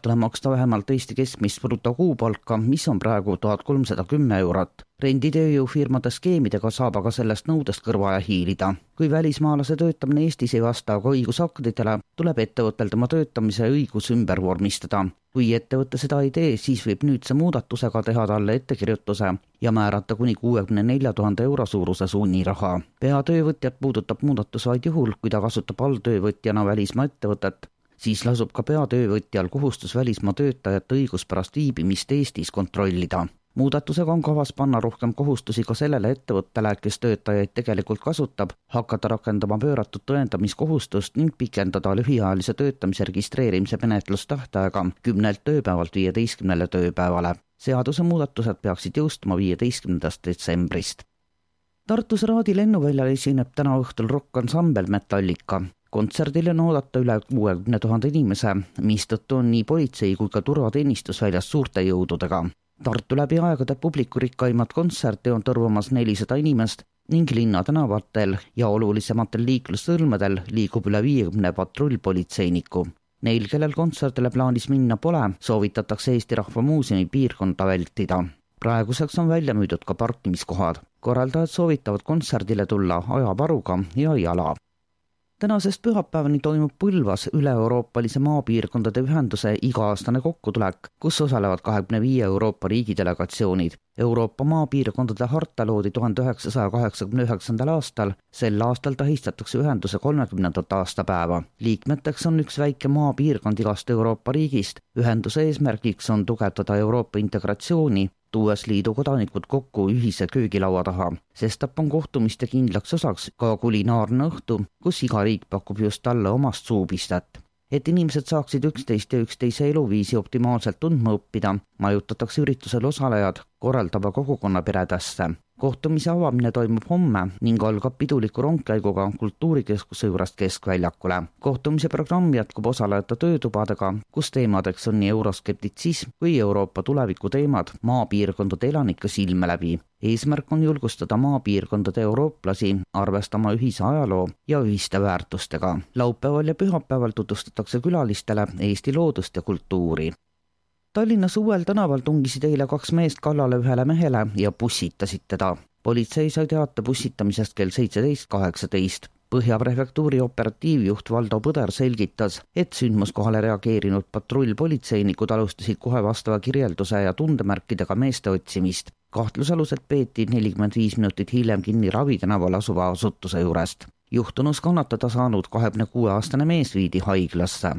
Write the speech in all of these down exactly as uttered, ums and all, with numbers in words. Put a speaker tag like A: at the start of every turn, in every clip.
A: tuleb maksta vähemalt Eesti keskmist brutokuupalka, mis on praegu tuhat kolmsada kümme eurot. Renditööjõufirmade skeemidega saab aga sellest nõudest kõrvale hiilida. Kui välismaalase töötamine Eestis ei vasta aga õigusaktidele, tuleb ettevõttel tema töötamise õigus ümber vormistada. Kui ettevõtte seda ei tee, siis võib nüüdse muudatusega teha talle ettekirjutuse ja määrata kuni kuuekümne nelja tuhande euro suuruse sunniraha. Peatöövõtjat puudutab muudatus vaid juhul, kui ta kasutab alltöövõtjana välismaa ettevõtet, siis lasub ka peatöövõtjal kohustus välismaa töötajate õiguspärast viibimist Eestis kontrollida. Muudatusega on kavas panna rohkem kohustusi ka sellele ettevõttele, kes töötajaid tegelikult kasutab, hakata rakendama pööratud tõendamiskohustust ning pikendada lühiajalise töötamise registreerimise menetlustähtaega kümnelt tööpäevalt viieteistkümnele tööpäevale. Seaduse muudatused peaksid jõustuma viieteistkümnendast detsembrist. Tartus Raadi lennuväljal esineb täna õhtul rokkansambel Metallika. Kontserdil on oodata üle kuuekümne tuhande inimese, mistõttu on nii politsei kui ka turvateenistus väljas suurte jõududega. Tartu läbi aegade publikurikkaimat kontserti on tõrvamas nelisada inimest ning linna tänavatel ja olulisematel liiklussõlmedel liigub üle viiekümne patrullpolitseiniku. Neil, kellel kontserdile plaanis minna pole, soovitatakse Eesti Rahva Muuseumi piirkonda vältida. Praeguseks on välja müüdud ka parkimiskohad. Korraldajad soovitavad kontserdile tulla ajaparuga ja jala. Tänasest pühapäevani toimub Põlvas üle-euroopalise maapiirkondade ühenduse iga-aastane kokkutulek, kus osalevad kahekümne viie Euroopa riigi delegatsioonid. Euroopa maapiirkondade harta loodi tuhande üheksasaja kaheksakümne üheksandal aastal, sel aastal tähistatakse ühenduse kolmekümnendat aastapäeva. Liikmeteks on üks väike maapiirkond igast Euroopa riigist. Ühenduse eesmärgiks on tugevdada Euroopa integratsiooni, tuues liidu kodanikud kokku ühise köögilaua taha, sest on kohtumiste kindlaks osaks ka kulinaarne õhtu, kus iga riik pakub just talle omast suupistet. Et inimesed saaksid üksteist ja üksteise eluviisi optimaalselt tundma õppida, majutatakse üritusel osalejad korraldava kogukonna peredesse. Kohtumise avamine toimub homme ning algab piduliku rongkäiguga kultuurikeskuse juurest keskväljakule. Kohtumise programm jätkub osalejate töötubadega, kus teemadeks on nii euroskeptitsism kui Euroopa tuleviku teemad maapiirkondade elanike silme läbi. Eesmärk on julgustada maapiirkondade eurooplasi arvestama ühise ajaloo ja ühiste väärtustega. Laupäeval ja pühapäeval tutvustatakse külalistele Eesti loodust ja kultuuri. Tallinnas Uuel tänaval tungisid eile kaks meest kallale ühele mehele ja bussitasid teda. Politsei sai teate bussitamisest kell seitseteist kaheksateist. Põhjaprefektuuri operatiivjuht Valdo Põder selgitas, et sündmuskohale reageerinud patrullpolitseinikud alustasid kohe vastava kirjelduse ja tundemärkidega meeste otsimist. Kahtlusalused peeti nelikümmend viis minutit hiljem kinni Ravi tänaval asuva asutuse juurest. Juhtunus kannatada saanud kahekümne kuue aastane mees viidi haiglasse.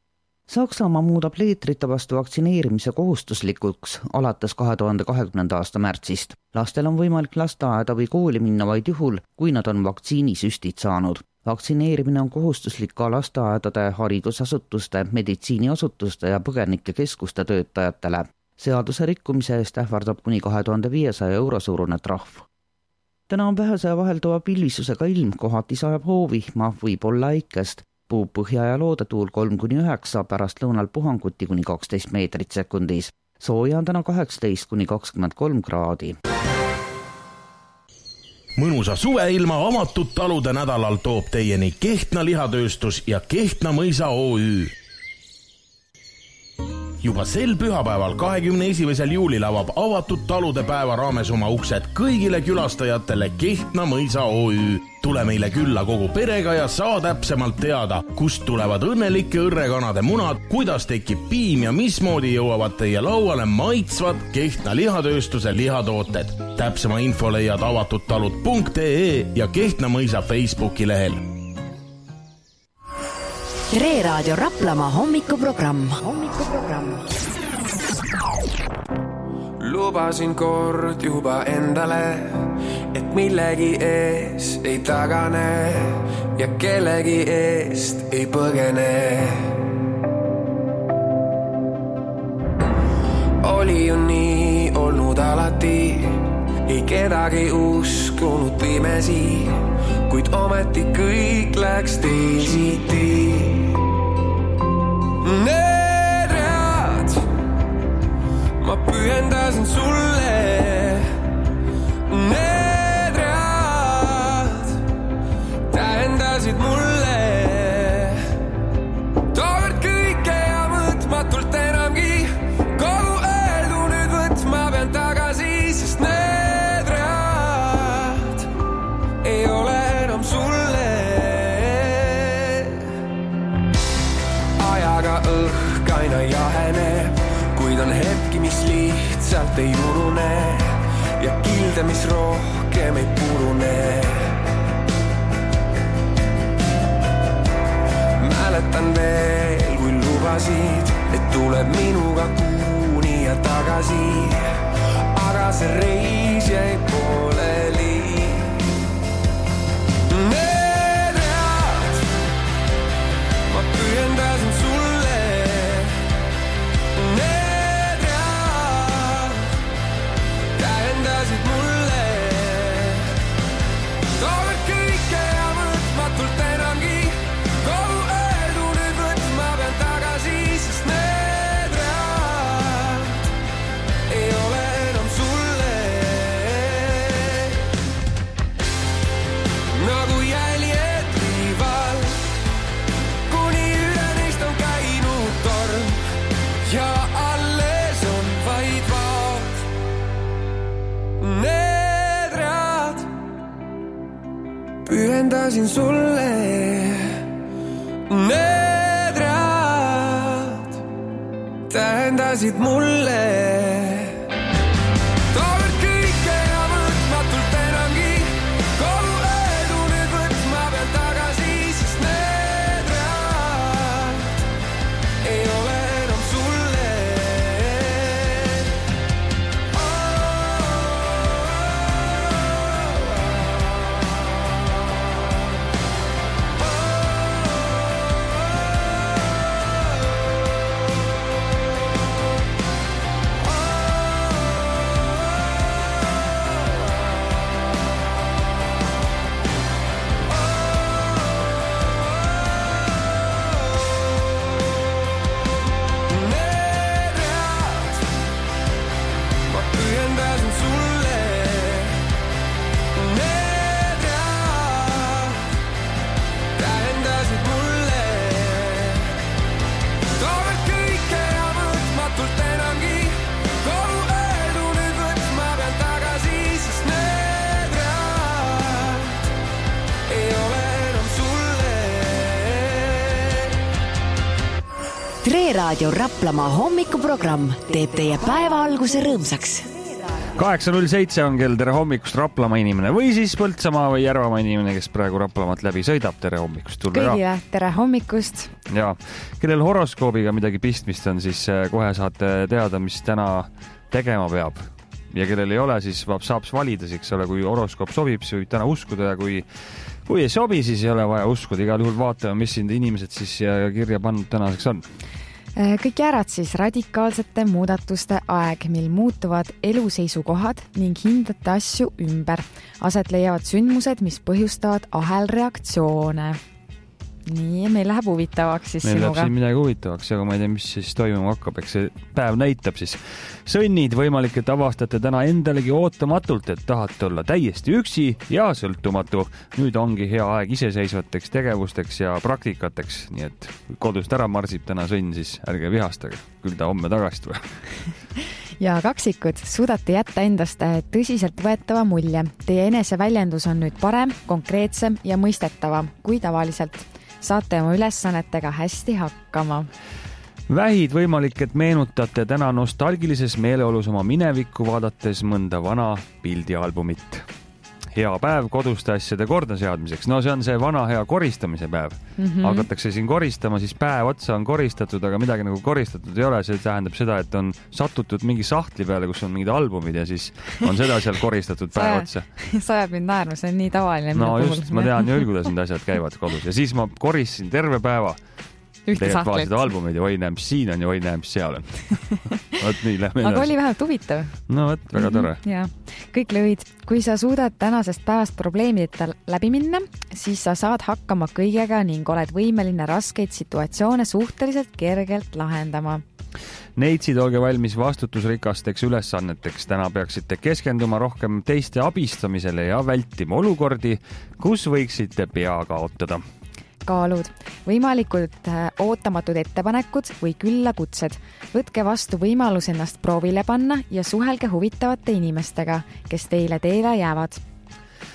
A: Saksamaa muudab leetrite vastu vaktsineerimise kohustuslikuks alates kahe tuhande kahekümnenda aasta märtsist. Lastel on võimalik lasteaeda või kooli minna vaid juhul, kui nad on vaktsiinisüstid saanud. Vaktsineerimine on kohustuslik ka lasteaedade, haridusasutuste, meditsiiniasutuste ja põgenikekeskuste töötajatele. Seaduse rikkumise eest ähvardab kuni kahe tuhande viiesaja euro suurune trahv. Täna on vähese vahelduva pilvisusega ilm, kohati sajab hoovihma või olla äikest. Puub põhja ja loodetuul kolm kuni üheksa, pärast lõunal puhanguti kuni kaksteist meetrit sekundis. Sooja on täna kaheksateist kuni kakskümmend kolm kraadi.
B: Mõnusa suveilma avatud talude nädalal toob teieni Kehtna lihatööstus ja Kehtna mõisa O Ü. Juba sel pühapäeval kahekümne esimesel juulil avab avatud talude päeva raames oma uksed kõigile külastajatele Kehtna mõisa O Ü. Tule meile külla kogu perega ja saa täpsemalt teada, kust tulevad õnnelike õrrekanade munad, kuidas tekib piim ja mismoodi jõuavad teie lauale maitsvad Kehtna lihatööstuse lihatooted. Täpsema info leiad avatudtalud punkt ee ja Kehtna mõisa Facebooki lehel.
C: Tre Raadio Raplamaa hommikuprogramm. hommikuprogramm.
D: Lubasin kord juba endale, et millegi ees ei tagane ja kellegi eest ei põgene. Oli ju nii olnud alati, ei kedagi uskunud pimesi, kuid ometi kõik läks teisiti. Need read ma pühendasin sulle, need read tähendasid mulle tookord kõike ja mõõtmatult enam. kõik aina jaheneb, kuid on hetki, mis lihtsalt ei unune ja kilde, mis rohkem ei purune. Mäletan veel, kui lubasid, et tuleb minuga kuuni ja tagasi, aga see reis jäi pooleli. Need read ma pühendasin sulle, need read tähendasid mulle. Tood kõike ja võtmatult enamgi, kogu öödu nüüd võtma pean tagasi, sest need read ei ole enam sulle. Nagu jäljed liival, kuni üle neist on käinud torm ja alles on vaid vaat. Need read pühendasin sulle, need read tähendasid mulle. Tood kõike ja võtmatult enamgi, kogu öödu nüüd võtma pean tagasi, sest need read ei ole enam sulle. Need read ma pühendasin sulle, need read tähendasid mulle. Tood kõike ja võtmatult enamgi, kogu öödu nüüd võtma pean tagasi, sest need read ei ole enam sulle.
C: Tre Raadio Raplamaa hommikuprogramm teeb teie päeva alguse rõõmsaks.
E: kaheksa null seitse on kell, tere hommikust Raplamaa inimene või siis Põltsamaa või Järvamaa inimene, kes praegu Raplamaalt läbi sõidab, tere hommikust.
F: Kõigile tere hommikust.
E: Ja kellel horoskoobiga midagi pistmist on, siis kohe saate teada, mis täna tegema peab. Ja kellel ei ole, siis saab valida, eks ole, kui horoskoop sobib, siis võib täna uskuda ja kui, kui ei sobi, siis ei ole vaja uskuda. Igal juhul vaatame, mis sind inimesed siis kirja pannud tänaseks on.
F: Kõik jäärad siis radikaalsete muudatuste aeg, mil muutuvad eluseisukohad ning hindate asju ümber. Aset leiavad sündmused, mis põhjustavad ahelreaktsioone. Nii, meil läheb huvitavaks siis
E: meil
F: sinuga.
E: Meil läheb siin midagi huvitavaks, aga ma ei tea, mis siis toimuma hakkab, eks see päev näitab siis. Sõnnid, võimalik, et avastate täna endalegi ootamatult, et tahate olla täiesti üksi ja sõltumatu. Nüüd ongi hea aeg iseseisvateks tegevusteks ja praktikateks, nii et kodust ära marsib täna sõnn, siis ärge vihastage, küll ta homme tagasi tuleb.
F: Ja kaksikud, suudate jätta endast tõsiselt võetava mulje. Teie eneseväljendus on nüüd parem, konkreetsem ja mõistetavam kui tavaliselt. Saate oma ülesannetega hästi hakkama.
E: Vähid, võimalik, et meenutate täna nostalgilises meeleolus oma minevikku vaadates mõnda vana pildialbumit. Hea päev koduste asjade kordaseadmiseks. No see on see vana hea koristamise päev. Mm-hmm. Hakatakse siin koristama, siis päev otsa on koristatud, aga midagi nagu koristatud ei ole. See tähendab seda, et on satutud mingi sahtli peale, kus on mingid albumid ja siis on seda seal koristatud päev otsa.
F: Sajab mind naerma, see on nii tavaline.
E: No just, ma tean ju, kuidas need asjad käivad kodus. Ja siis ma koristasin terve päeva. Tegelikult vaatasid albumid ja oi näe, mis siin on ja oi näe, mis seal on. Võt, nii, lähme
F: aga oli vähemalt huvitav.
E: No võt, väga tore.
F: Mm-hmm, ja. Kõik lõvid. Kui sa suudad tänasest päevast probleemideta läbi minna, siis sa saad hakkama kõigega ning oled võimeline raskeid situatsioone suhteliselt kergelt lahendama.
E: Neitsid, olge valmis vastutusrikasteks ülesanneteks. Täna peaksite keskenduma rohkem teiste abistamisele ja vältima olukordi, kus võiksite pea kaotada.
F: Kaalud. Võimalikud ootamatud ettepanekud või küllakutsed. Võtke vastu võimalus ennast proovile panna ja suhelge huvitavate inimestega, kes teile teele jäävad.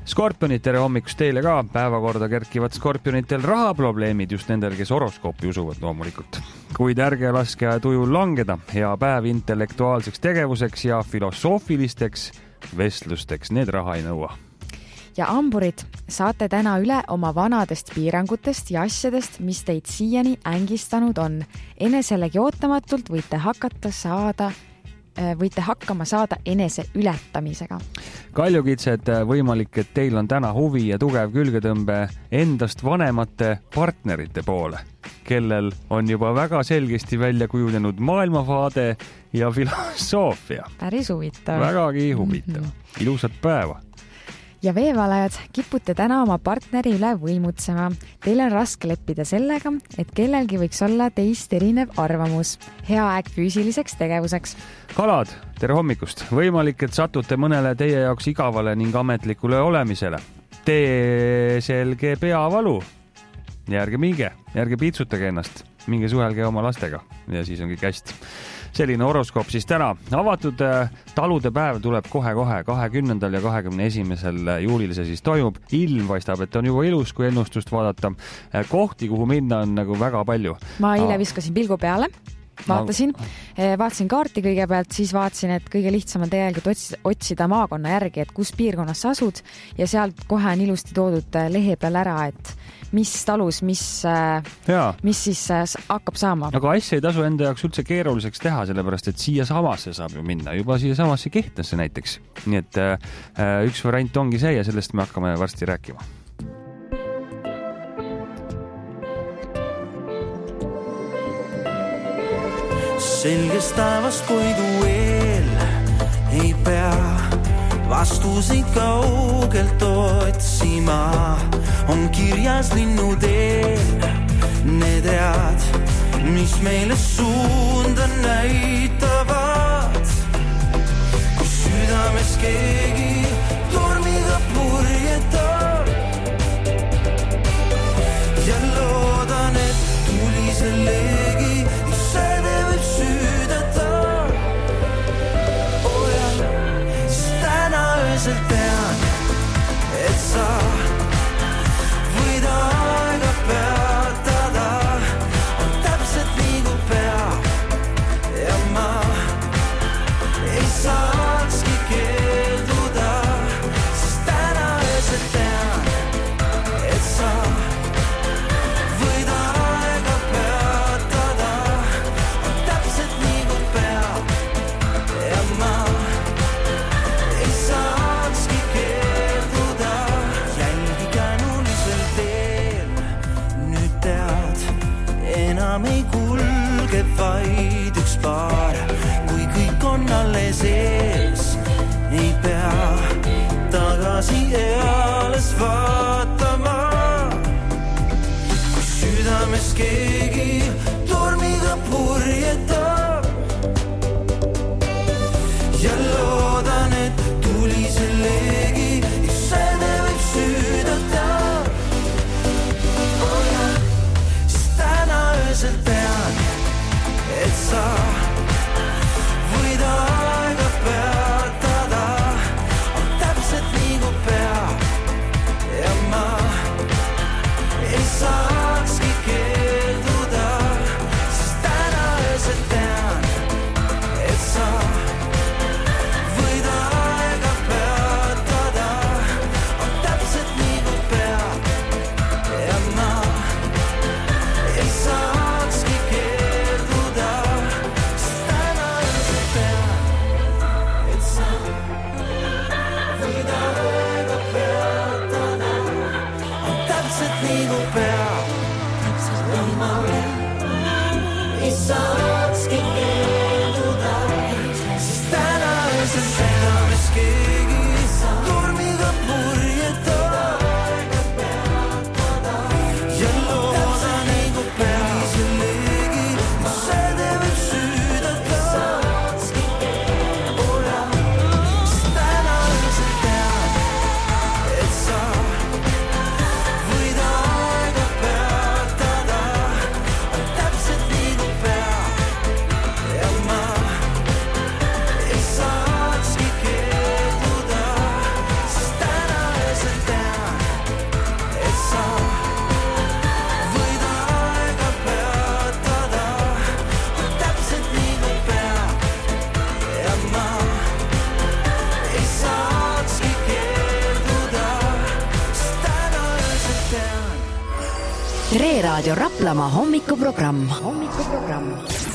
E: Skorpionid, tere hommikust teile ka. Päevakorda kerkivad skorpionitel rahaprobleemid, just nendel, kes horoskoopi usuvad loomulikult. Kuid ärge laske tujul langeda. Hea päev intellektuaalseks tegevuseks ja filosoofilisteks vestlusteks. Need raha ei nõua.
F: Ja amburid, saate täna üle oma vanadest piirangutest ja asjadest, mis teid siiani ängistanud on. Eneselegi ootamatult võite hakata saada võite hakkama saada enese ületamisega.
E: Kaljukitsed, võimalik, et teil on täna huvi ja tugev külgetõmbe endast vanemate partnerite poole, kellel on juba väga selgesti välja kujunenud maailmavaade ja filosoofia.
F: Päris huvitav.
E: Vägagi huvitav. Mm-hmm. Ilusat päeva.
F: Ja veevalajad, kipute täna oma partneri üle võimutsema. Teil on raske leppida sellega, et kellelgi võiks olla teist erinev arvamus. Hea aeg füüsiliseks tegevuseks.
E: Kalad, tere hommikust. Võimalik, et satute mõnele teie jaoks igavale ning ametlikule olemisele. Tee selge peavalu. Järge minge, järge piitsutage ennast. Minge suhelge oma lastega ja siis on kõik hästi. Selline horoskoop siis täna. Avatud talude päev tuleb kohe-kohe kahekümnendal ja kahekümne esimesel juulil see siis toimub. Ilm paistab, et on juba ilus, kui ennustust vaadata. Kohti, kuhu minna on nagu väga palju.
F: Ma eile viskasin pilgu peale. Vaatasin, vaatasin kaarti kõigepealt, siis vaatasin, et kõige lihtsam on tegelikult otsida maakonna järgi, et kus piirkonnas sa asud ja sealt kohe on ilusti toodud lehe peal ära, et mis talus, mis, mis siis hakkab saama.
E: Aga asja ei tasu enda jaoks üldse keeruliseks teha, sellepärast, et siia samasse saab ju minna, juba siia samasse Kehtnasse näiteks. Nii et äh, üks variant ongi see ja sellest me hakkame varsti rääkima.
G: Selgest taevast koidu eel ei pea vastuseid kaugelt otsima. On kirjas linnuteel need read, mis meile suunda näitavad. Kui südames keegi tormiga purjetab ja loodan, et tulise leegi säde võib süüdata. Oh ja, siis täna ööselt tean, et sa võid aega peatada. On täpselt nii kui pea ja ma ei saakski keelduda. Siis täna ööselt tean, et sa võid aega peatada. On täpselt nii kui pea ja ma ei saakski keelduda. Jälgi känulisel teel, nüüd tead, enam ei kulge vaid üks paar. Kui kõik on alles ees, ei pea tagasi eales vaatama. Kui südames keegi tormiga purjetab ja loodan, et tulise leegi säde võib süüdata. Oh ja, siis täna ööselt tean, et sa võid aega peatada. On täpselt nii kui pea ja ma ei saakski keelduda.
C: Tre Raadio Raplamaa hommikuprogramm. hommikuprogramm.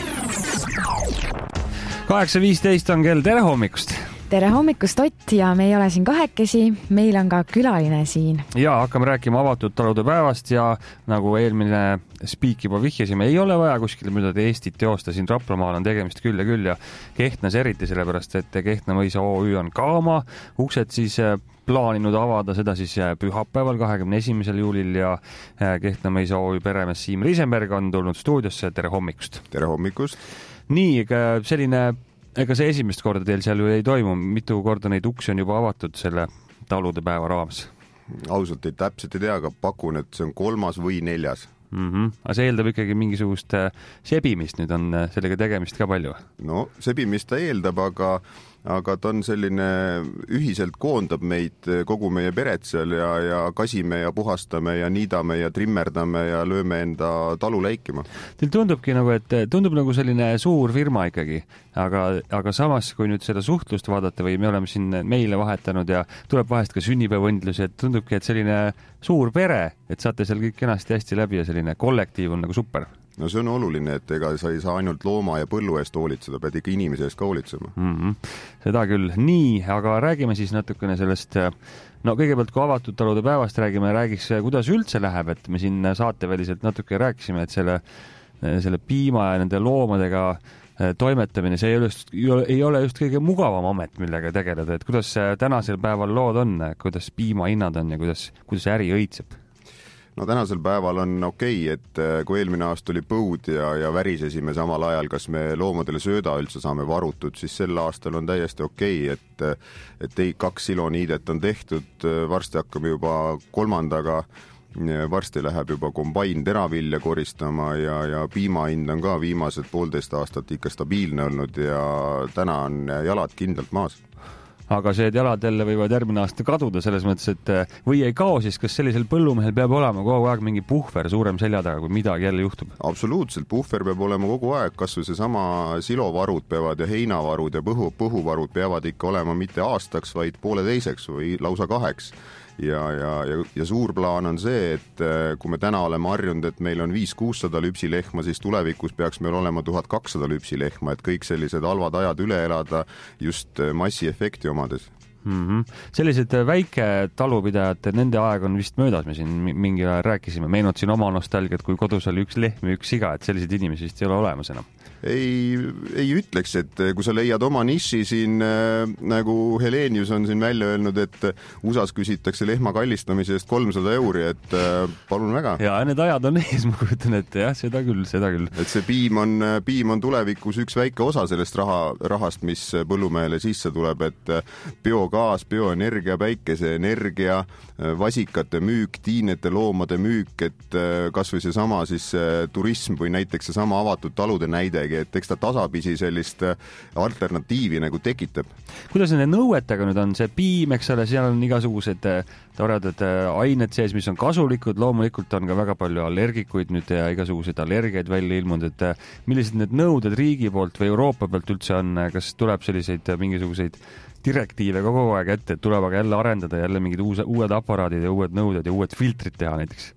E: kaheksa viisteist on kell, tere hommikust!
F: Tere hommikust, Ott, ja me ei ole siin kahekesi, meil on ka külaline siin.
E: Ja hakkame rääkima avatud talude päevast ja nagu eelmine spiik juba vihjasime, ei ole vaja kuskil midagi Eestit teosta, siin Raplamaal on tegemist küll ja küll ja Kehtnas eriti sellepärast, et Kehtna mõisa O Ü on ka oma uksed siis plaaninud avada, seda siis pühapäeval kahekümne esimesel juulil ja Kehtna mõisa O Ü peremees Siim Riisenberg on tulnud stuudiosse, tere hommikust!
H: Tere hommikust!
E: Nii, selline ega see esimest korda teil seal ju ei toimu, mitu korda neid uksi on juba avatud selle talude päeva raames?
H: Ausalt ei täpselt ei tea, aga pakun, et see on kolmas või neljas.
E: Mm-hmm. Aga see eeldab ikkagi mingisugust sebimist, nüüd on sellega tegemist ka palju?
H: No sebimist ta eeldab, aga, aga ta on selline, ühiselt koondab meid, kogu meie peret seal ja, ja kasime ja puhastame ja niidame ja trimmerdame ja lööme enda talu läikima. Teil
E: tundubki nagu, et tundub nagu selline suur firma ikkagi, aga, aga samas, kui nüüd seda suhtlust vaadata või me oleme siin meile vahetanud ja tuleb vahest ka sünnipäevõndlusi, et tundubki, et selline suur pere, et saate seal kõik kenasti hästi läbi ja selline kollektiiv on nagu super.
H: No see on oluline, et ega sa ei saa ainult looma ja põllu eest hoolitseda, pead ikka inimese eest ka hoolitsema.
E: Mm-hmm. Seda küll. Nii, aga räägime siis natukene sellest, no kõigepealt kui avatud talude päevast räägime, räägiks, kuidas üldse läheb, et me siin saateväliselt natuke rääkisime, et selle, selle piima ja nende loomadega toimetamine, see ei ole, just, ei ole just kõige mugavam amet, millega tegeleda, et kuidas tänasel päeval lood on, kuidas piima hinnad on ja kuidas, kuidas äri õitseb?
H: No tänasel päeval on okei, et kui eelmine aasta oli põud ja, ja värisesime samal ajal, kas me loomadele sööda üldse saame varutud, siis sel aastal on täiesti okei, et, et ei, kaks siloniidet on tehtud, varsti hakkame juba kolmandaga, varsti läheb juba kombain teravilja koristama ja, ja piimahind on ka viimased poolteist aastat ikka stabiilne olnud ja täna on jalad kindlalt maas.
E: Aga see jalad jälle võivad järgmine aasta kaduda selles mõttes, et või ei kao siis, kas sellisel põllumehel peab olema kogu aeg mingi puhver suurem selja taga, kui midagi jälle juhtub?
H: Absoluutselt, puhver peab olema kogu aeg, kas või see sama silovarud peavad ja heinavarud ja põhu, põhuvarud peavad ikka olema mitte aastaks, vaid pooleteiseks või lausa kaheks. Ja, ja, ja, ja suur plaan on see, et kui me täna oleme harjunud, et meil on viis kuussada lüpsilehma, siis tulevikus peaks meil olema tuhat kakssada lüpsilehma, et kõik sellised halvad ajad üle elada just massiefekti omades.
E: Mm-hmm. Sellised väike talupidajad, nende aeg on vist möödas, me siin mingi ajal rääkisime, meenutasin oma nostalgiat, kui kodus oli üks lehm ja üks siga, et sellised inimesi vist ei ole olemas enam.
H: Ei, ei ütleks, et kui sa leiad oma niši siin, nagu Helenius on siin välja öelnud, et U S A-s küsitakse lehma kallistamise eest kolmsada euri, et palun väga.
E: Ja need ajad on ees, ma kujutan, et jah, seda küll, seda küll.
H: Et see piim on, piim on tulevikus üks väike osa sellest raha, rahast, mis põllumehele sisse tuleb, et biogaas, bioenergia, päikeseenergia, vasikate müük, tiinete loomade müük, et kas või see sama siis turism või näiteks see sama avatud talude näide, et eks ta tasapisi sellist alternatiivi nagu tekitab.
E: Kuidas nende nõuetega nüüd on see piim, eks ole, seal on igasugused toredad ained sees, mis on kasulikud, loomulikult on ka väga palju allergikuid nüüd ja igasuguseid allergiaid välja ilmunud, et millised need nõuded riigi poolt või Euroopa pealt üldse on, kas tuleb selliseid mingisuguseid direktiive kogu aeg ette, et tuleb aga jälle arendada jälle mingid uued, uued aparaadid ja uued nõuded ja uued filtrid teha näiteks?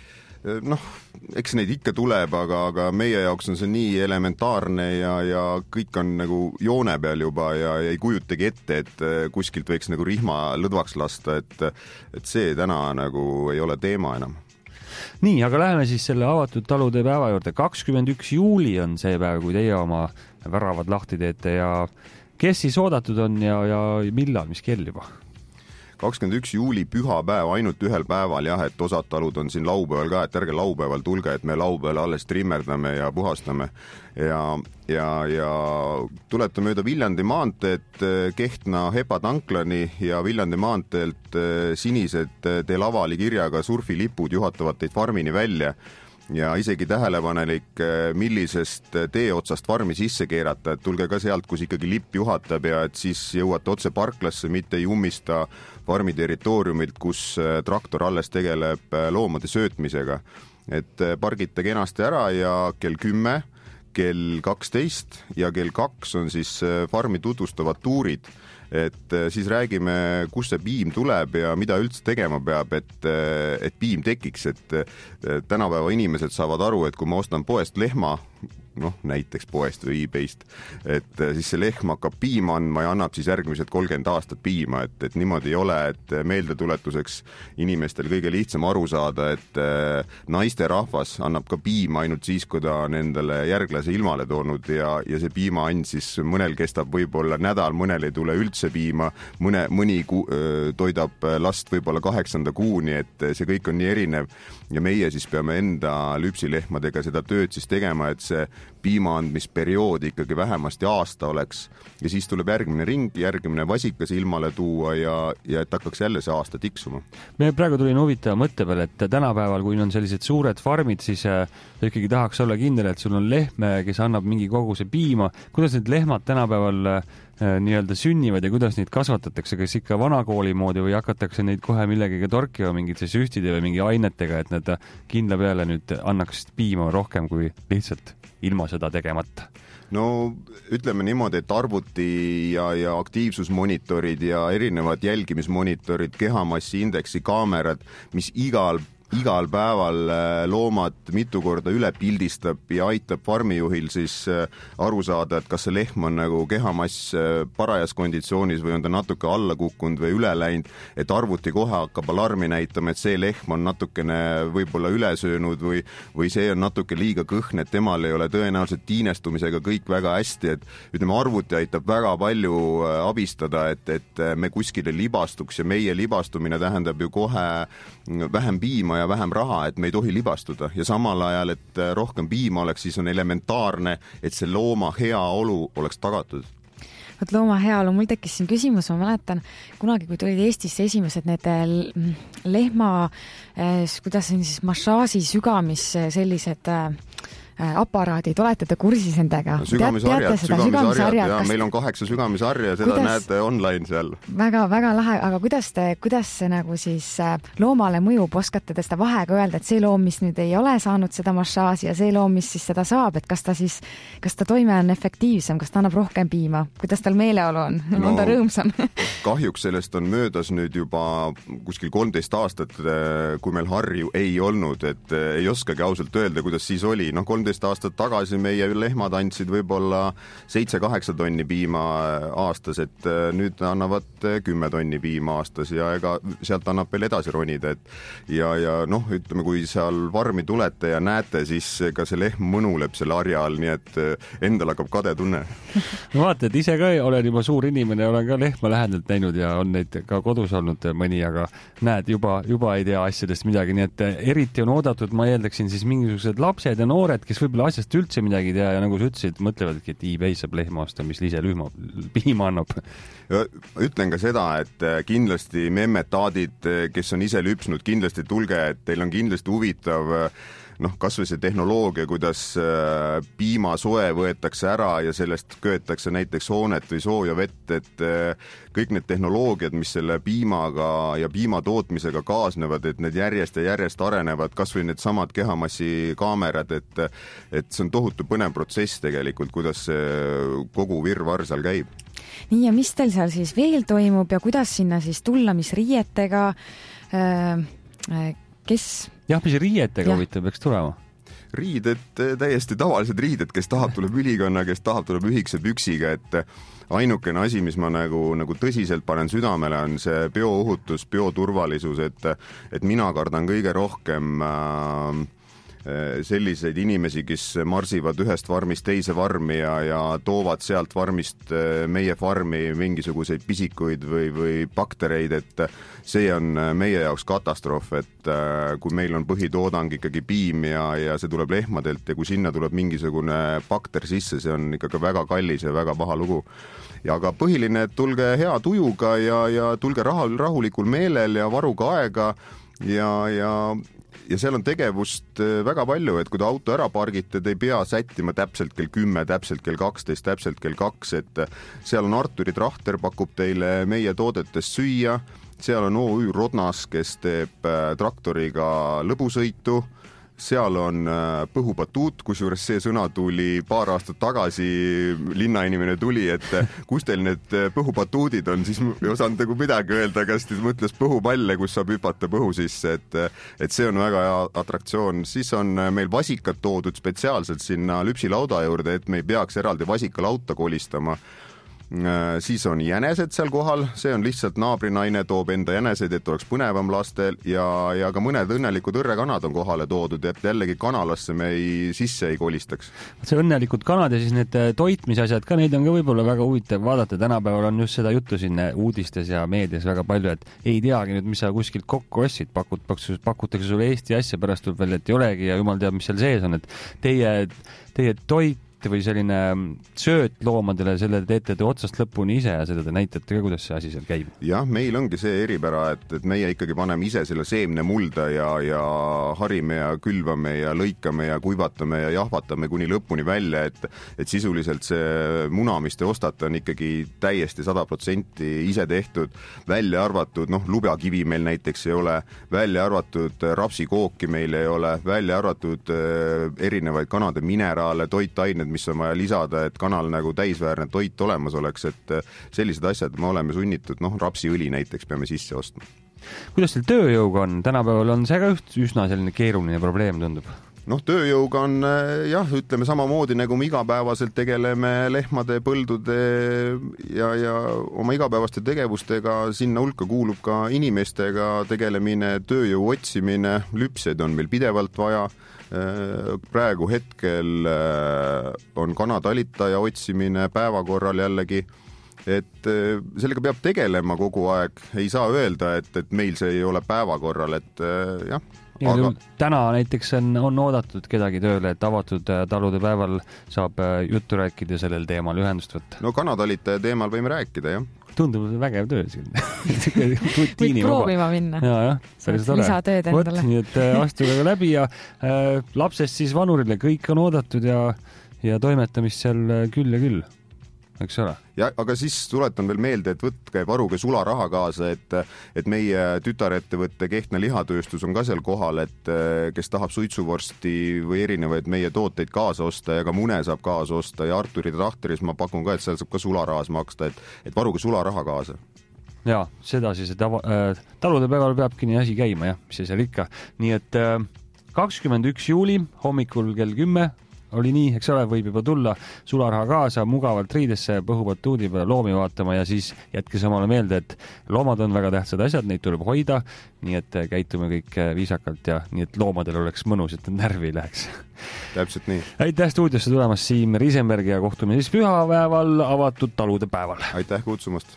H: Noh, eks neid ikka tuleb, aga, aga meie jaoks on see nii elementaarne ja, ja kõik on nagu joone peal juba ja ei kujutagi ette, et kuskilt võiks nagu rihma lõdvaks lasta, et, et see täna nagu ei ole teema enam.
E: Nii, aga läheme siis selle avatud talude päeva juurde. kakskümmend üks juuli on see päev, kui teie oma väravad lahti teete ja kes siis oodatud on ja, ja millal, mis kell juba?
H: kakskümmend üks juuli pühapäev ainult ühel päeval, jah, et osad talud on siin laupäeval ka, et ärge laupäeval tulge, et me laupäeval alles trimmerdame ja puhastame. Ja, ja, ja tulete mööda Viljandi maanteed Kehtna Hepatanklani ja Viljandi maanteelt sinised teil avali kirjaga surfilipud juhatavad teid farmini välja. Ja isegi tähelepanelik, millisest tee otsast farmi sisse keerata, et tulge ka sealt, kus ikkagi lipp juhatab ja et siis jõuate otse parklasse, mitte ei ummista farmi territooriumilt, kus traktor alles tegeleb loomade söötmisega. Et pargite kenasti ära ja kell kümme kell kaksteist ja kell kaks on siis farmi tutvustavad tuurid, et siis räägime, kus see piim tuleb ja mida üldse tegema peab, et, et piim tekiks, et tänapäeva inimesed saavad aru, et kui ma ostan poest lehma, noh, näiteks poest või eBayst, et siis see lehm hakkab piima andma ja annab siis järgmised kolmkümmend aastat piima, et, et niimoodi ei ole, et meeldetuletuseks inimestel kõige lihtsam aru saada, et naiste rahvas annab ka piima ainult siis, kui ta on endale järglase ilmale toonud ja, ja see piimaand siis mõnel kestab võib-olla nädal, mõnel ei tule üldse piima, mõne, mõni ku, toidab last võib-olla kaheksanda kuuni, et see kõik on nii erinev ja meie siis peame enda lüpsilehmadega seda tööd siis tegema, et see piimaandmisperiood ikkagi vähemasti aasta oleks ja siis tuleb järgmine ring, järgmine vasikas ilmale tuua ja, ja et hakkaks jälle see aasta tiksuma.
E: Me praegu tulin huvitava mõtte peale, et tänapäeval, kui on sellised suured farmid, siis sa ikkagi tahaks olla kindel, et sul on lehm, kes annab mingi koguse piima. Kuidas need lehmad tänapäeval nii-öelda sünnivad ja kuidas neid kasvatatakse, kas ikka vanakooli moodi või hakatakse neid kohe millegagi torkima mingite süstide või mingi ainetega, et nad kindla peale nüüd annaks piima rohkem kui lihtsalt ilma seda tegemata?
H: No ütleme niimoodi, et arvuti ja, ja aktiivsusmonitorid ja erinevad jälgimismonitorid, kehamassi indeksi kaamerad, mis igal igal päeval loomad mitu korda üle pildistab ja aitab farmijuhil siis aru saada, et kas see lehm on nagu kehamass parajas konditsioonis või on ta natuke alla kukkunud või üle läinud, et arvuti kohe hakkab alarmi näitama, et see lehm on natukene võib-olla üle söönud või, või see on natuke liiga kõhn, et temal ei ole tõenäoliselt tiinestumisega kõik väga hästi, et ütleme, arvuti aitab väga palju abistada, et, et me kuskile libastuks ja meie libastumine tähendab ju kohe vähem piima ja vähem raha, et me ei tohi libastuda ja samal ajal, et rohkem piima oleks, siis on elementaarne, et see looma heaolu oleks tagatud.
F: Võt looma heaolu, mul tekkis siin küsimus, ma mäletan kunagi, kui tulid Eestisse esimesed need lehma, kuidas on siis massaaži sügamis sellised aparaadid, olete te kursis nendega?
H: No, sügamisarjad, sügamisarjad, ja
F: kas...
H: meil on kaheksa sügamisarja, seda kuidas... näete online seal.
F: Väga, väga lahe, aga kuidas te, kuidas see nagu siis loomale mõjub, oskate te seda vahega öelda, et see loom, mis nüüd ei ole saanud seda massaaži ja see loom, mis siis seda saab, et kas ta siis, kas ta toime on efektiivsem, kas ta annab rohkem piima, kuidas tal meeleolu on, no, on ta rõõmsam?
H: Kahjuks sellest on möödas nüüd juba kuskil kolmteist aastat, kui meil harju ei olnud, et ei oskagi ausalt öelda, kuidas siis oli, noh, kolmteist aastat tagasi meie lehmad andsid võib-olla seitse-kaheksa tonni piima aastas, et nüüd annavad kümme tonni piima aastas ja ega sealt annab veel edasi ronida, et ja, ja noh, ütleme, kui seal farmi tulete ja näete, siis ka see lehm mõnuleb selle harja all, nii et endal hakkab kade tunne.
E: No vaata, et ise ka olen juba suur inimene, olen ka lehma lähedalt näinud ja on neid ka kodus olnud mõni, aga näed, juba, juba ei tea asjadest midagi, nii et eriti on oodatud, ma eeldaksin siis mingisugused lapsed ja noored, kes võib-olla asjast üldse midagi tea ja nagu sa ütlesid, mõtlevadki, et eBay saab lehma osta, mis ise lühma piima annab.
H: Ütlen ka seda, et kindlasti memmed-taadid, kes on ise lüpsnud, kindlasti tulge, et teil on kindlasti huvitav noh, kas või see tehnoloogia, kuidas piimasoe võetakse ära ja sellest köetakse näiteks hoonet või sooja vett, et kõik need tehnoloogiad, mis selle piimaga ja piima tootmisega kaasnevad, et need järjest ja järjest arenevad, kas või need samad kehamassi kaamerad, et, et see on tohutu põnev protsess tegelikult, kuidas see kogu virvarr seal käib.
F: Nii, ja mis teil seal siis veel toimub ja kuidas sinna siis tulla, mis riietega, kes...
E: Jah, mis riietega huvitav peaks tulema?
H: Riided, täiesti tavalised riided, kes tahab, tuleb ülikonna, kes tahab, tuleb ühikse püksiga, et ainukene asi, mis ma nagu, nagu tõsiselt panen südamele, on see bioohutus, bioturvalisus, et, et mina kardan kõige rohkem äh, selliseid inimesi, kes marsivad ühest farmist teise farmi ja, ja toovad sealt farmist meie farmi mingisuguseid pisikuid või, või baktereid, et see on meie jaoks katastroof, et kui meil on põhitoodang ikkagi piim ja, ja see tuleb lehmadelt ja kui sinna tuleb mingisugune bakter sisse, see on ikkagi väga kallis ja väga paha lugu. Ja aga põhiline, et tulge hea tujuga ja, ja tulge rahul, rahulikul meelel ja varuga aega ja, ja ja seal on tegevust väga palju, et kui te auto ära pargite, te ei pea sättima täpselt kell kümme, täpselt kell kaksteist, täpselt kell kaks, et seal on Arturi Trahter, pakub teile meie toodetest süüa, seal on O Ü Rodnas, kes teeb traktoriga lõbusõitu, seal on põhupatuut, kusjuures see sõna tuli paar aastat tagasi, linnainimene tuli, et kus teil need põhupatuudid on, siis ei osanud nagu midagi öelda, kas ta mõtles põhupalle, kus saab hüpata põhu sisse, et, et see on väga hea atraktsioon. Siis on meil vasikad toodud spetsiaalselt sinna lüpsilauda juurde, et me ei peaks eraldi vasikalauta kolistama. Siis on jänesed seal kohal, see on lihtsalt naabrinaine toob enda jäneseid, et oleks põnevam lastel ja, ja ka mõned õnnelikud õrrekanad on kohale toodud, et jällegi kanalasse me ei, sisse ei kolistaks.
E: See õnnelikud kanad ja siis need toitmisasjad ka, neid on ka võib-olla väga huvitav vaadata. Tänapäeval on just seda juttu siin uudistes ja meedias väga palju, et ei teagi nüüd, mis sa kuskilt kokku ostsid, pakut, pakutakse sulle Eesti asja, pärast tuleb veel, et ei olegi ja jumal teab, mis seal sees on, et teie, teie toit või selline sööt loomadele, selle teete te otsast lõpuni ise ja seda te näitate ka, kuidas see asi seal käib.
H: Jah, meil ongi see eripära, et, et meie ikkagi paneme ise selle seemne mulda ja, ja harime ja külvame ja lõikame ja kuivatame ja jahvatame kuni lõpuni välja, et, et sisuliselt see muna, mis te ostate, on ikkagi täiesti sada protsenti ise tehtud, välja arvatud, noh, lubjakivi meil näiteks ei ole, välja arvatud rapsikooki meil ei ole, välja arvatud äh, erinevaid kanade mineraale, toitained, mis on vaja lisada, et kanal nagu täisväärne toit olemas oleks, et sellised asjad me oleme sunnitud, noh, rapsiõli näiteks peame sisse ostma.
E: Kuidas teil tööjõuga on? Tänapäeval on see ka üsna selline keeruline probleem, tundub?
H: Noh, tööjõuga on jah, ütleme samamoodi, nagu me igapäevaselt tegeleme lehmade, põldude ja, ja oma igapäevaste tegevustega, sinna hulka kuulub ka inimestega tegelemine, tööjõu otsimine, lüpseid on meil pidevalt vaja. Praegu hetkel on kanatalitaja otsimine päevakorral jällegi, et sellega peab tegelema kogu aeg, ei saa öelda, et, et meil see ei ole päevakorral, et jah.
E: Aga... Täna näiteks on, on oodatud kedagi tööle, et avatud talude päeval saab juttu rääkida sellel teemal, ühendust võtta.
H: No kanatalitaja teemal võime rääkida, jah.
E: Tundub vägev töö siin.
F: Võid proovima minna.
E: Ja, jah, päris tore.
F: Lisatööd endale.
E: Võt, nii et astuge ka läbi ja äh, lapsest siis vanurile kõik on oodatud ja, ja toimetamist seal küll ja küll. Eks ole?
H: Ja, aga siis tuletan veel meelde, et võtke varuge sularaha kaasa, et, et meie tütarettevõtte Kehtna lihatööstus on ka seal kohal, et kes tahab suitsuvorsti või erinevaid meie tooteid kaasa osta ja ka mune saab kaasa osta ja Arturi trahteris ma pakun ka, et seal saab ka sularahas maksta, et, et varuge sularaha kaasa.
E: Jaa, seda siis, et ava, äh, talude päeval peabki nii asi käima, jah, mis see seal ikka. Nii et äh, kakskümmend üks juuli hommikul kell kümme oli nii, eks ole, võib juba tulla sularaha kaasa, mugavalt riidesse, põhupatuudi peale loomi vaatama ja siis jätke samale meelde, et loomad on väga tähtsad asjad, neid tuleb hoida, nii et käitume kõik viisakalt ja nii, et loomadel oleks mõnus, et närvi ei läheks.
H: Täpselt nii.
E: Aitäh stuudiosse tulemast, Siim Riisenberg ja kohtume siis pühapäeval avatud talude päeval.
H: Aitäh kutsumast.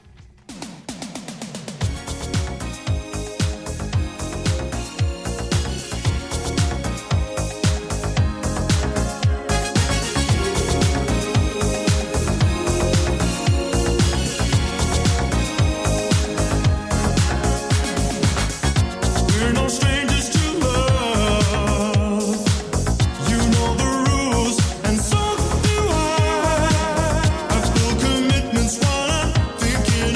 I: Thinking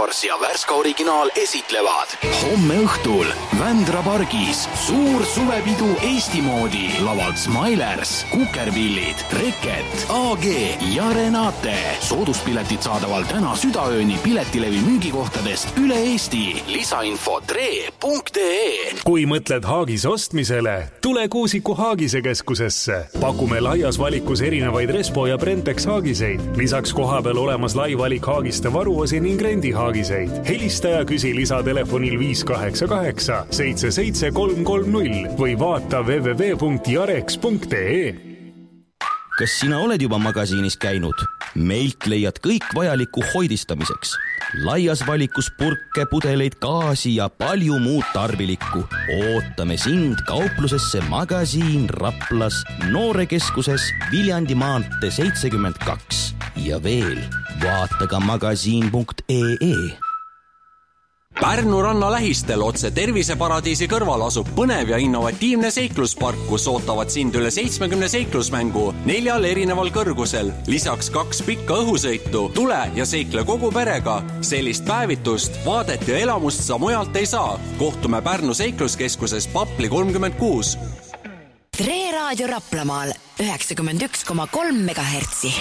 I: Stars ja Värska Originaal esitlevad homme õhtul Vändra pargis suur suvepidu Eesti moodi. Lavalt Smilers, Kukerpillid, Reket, A G ja Renate. Sooduspiletid saadaval täna südaööni piletilevi müügikohtadest üle Eesti. Lisainfo tre punkt ee.
J: Kui mõtled Haagis ostmisele, tule Kuusiku Haagise keskusesse. Pakume laias valikus erinevaid Respo ja Brentex haagiseid. Lisaks kohapeal olemas lai valik haagiste varuosi ning rendihaagiseid. Helista ja küsi lisatelefonil viis kaheksa kaheksa seitse seitse kolm kolm null või vaata w w w punkt jareks punkt ee.
K: Kas sina oled juba magasiinis käinud? Meilt leiad kõik vajaliku hoidistamiseks. Laias valikus purke, pudeleid, gaasi ja palju muud tarvilikku. Ootame sind kauplusesse Magasiin Raplas, Noorekeskuses Viljandi maantee seitsekümmend kaks. Ja veel, vaata ka magasiin punkt ee.
L: Pärnu ranna lähistel otse terviseparadiisi kõrval asub põnev ja innovatiivne seikluspark, kus ootavad sind üle seitsmekümne seiklusmängu neljal erineval kõrgusel. Lisaks kaks pikka õhusõitu. Tule ja seikle kogu perega. Sellist päevitust, vaadet ja elamust sa mujalt ei saa. Kohtume Pärnu seikluskeskuses Papli kolmkümmend kuus.
C: Tre Raadio Raplamaal üheksakümmend üks koma kolm megahertsi.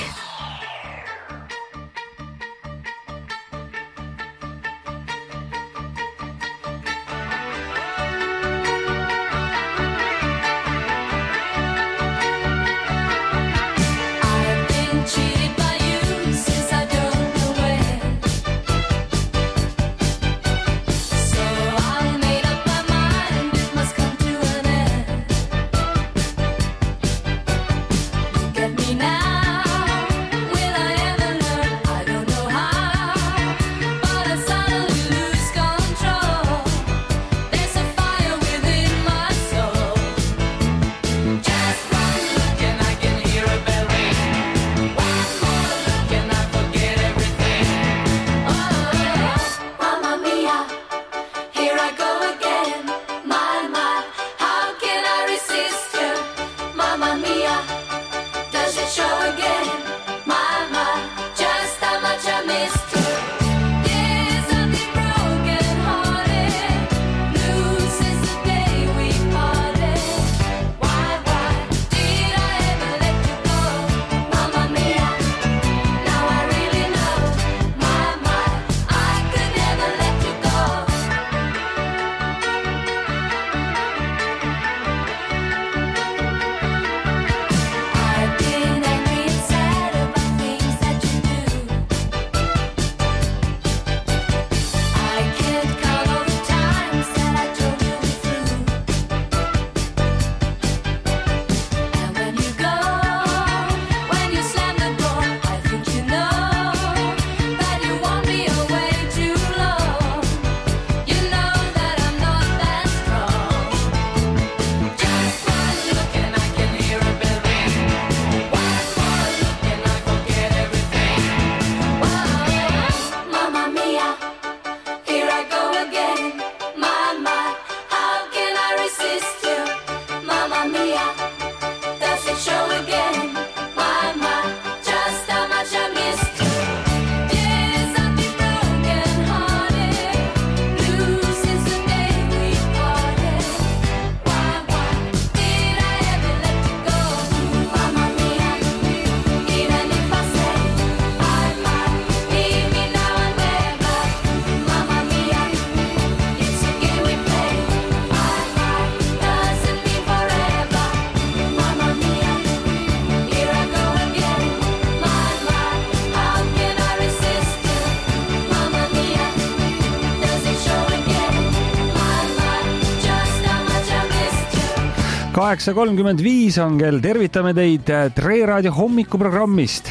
E: kaheksa kolmkümmend viis on kell, tervitame teid Tre Raadio hommikuprogrammist.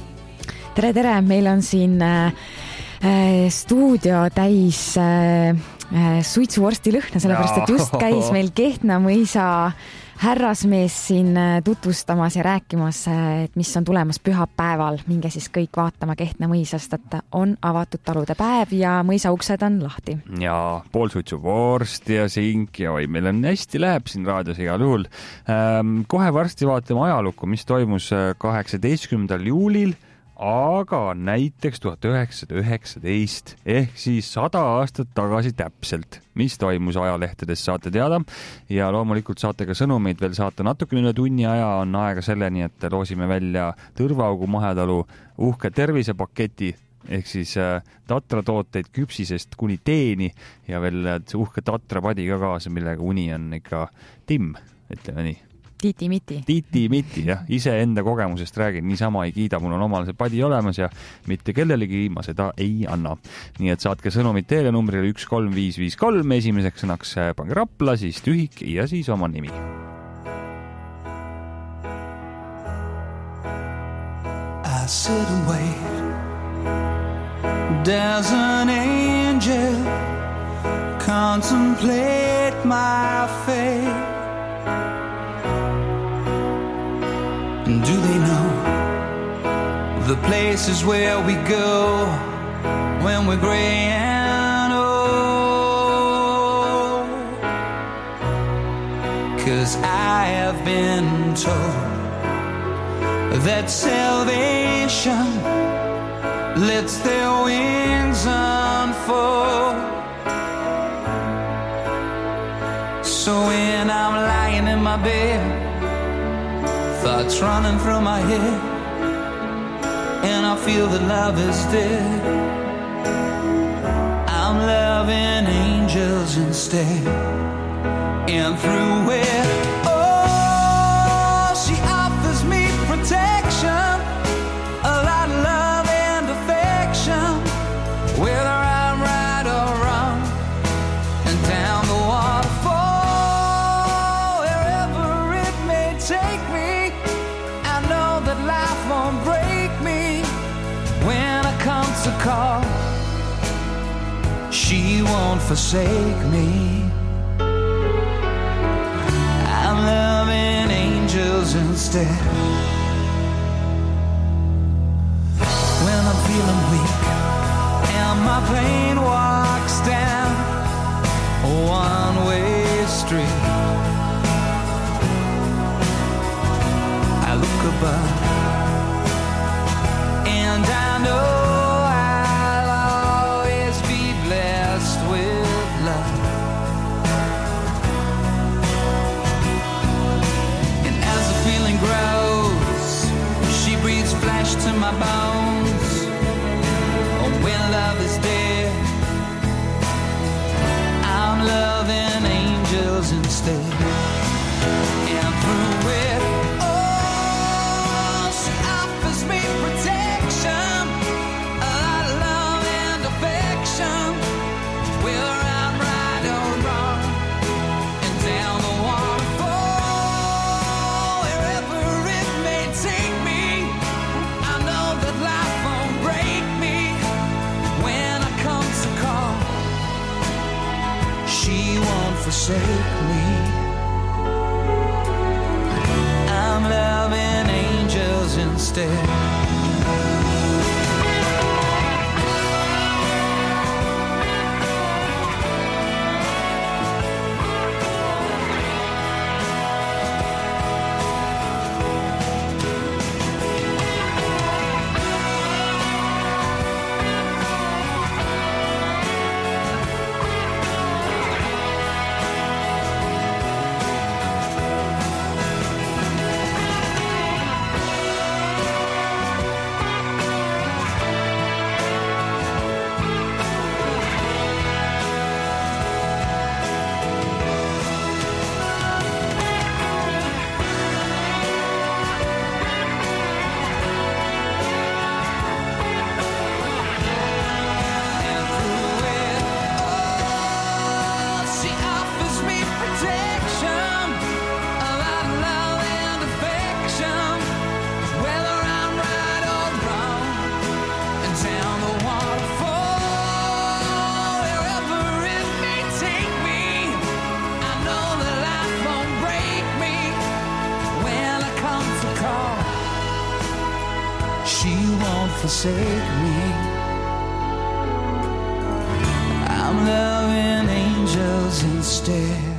F: Tere, tere, meil on siin äh, stuudio täis äh, suitsuvorsti lõhna, sellepärast et just käis meil Kehtna mõisa härrasmees siin tutvustamas ja rääkimas, et mis on tulemas pühapäeval. Minge siis kõik vaatama Kehtna mõisast, et on avatud talude päev ja mõisa uksed on lahti.
E: Ja pool suitsuvorst ja sink ja oi, meil on hästi läheb siin raadios igal juhul. Kohe varsti vaatame ajalukku, mis toimus kaheksateistkümnendal juulil aga näiteks tuhat üheksasada üheksateist ehk siis sada aastat tagasi täpselt, mis toimus ajalehtedes, saate teada ja loomulikult saate ka sõnumeid veel saata natukene üle tunni aja, on aega selleni, et loosime välja Tõrvaaugu mahetalu uhke tervisepaketi ehk siis Tatra tooteid küpsisest kuni teeni ja veel uhke Tatra padi ka kaasa, millega uni on ikka timm, ütleme nii.
F: Tiiti-miti.
E: Tiiti-miti, jah. Ise enda kogemusest räägin, niisama ei kiida, mul on omal see padi olemas ja mitte kellelegi ma seda ei anna. Nii et saatke sõnumid teele numbrile üks kolm viis viis kolm, esimeseks sõnaks pange Rapla, siis tühik ja siis oma nimi.
G: I sit and wait. There's an angel contemplate my fate. Do they know the places where we go when we're gray and old? 'Cause I have been told that salvation lets their wings unfold. So when I'm lying in my bed, thoughts running through my head, and I feel that love is dead, I'm loving angels instead. And through it, oh, she offers me protection, a lot of love and affection, whether I'm right or wrong, and down the waterfall, wherever it may take me, life won't break me when I come to call. She won't forsake me. I'm loving angels instead. When I'm feeling weak and my pain walks down a one-way street, I look above and I know I'll always be blessed with love. And as the feeling grows, she breathes flesh to my bones. Oh, when love is dead, I'm loving angels instead. And through it, forsake me. I'm loving angels instead. Forsake me. I'm loving angels instead.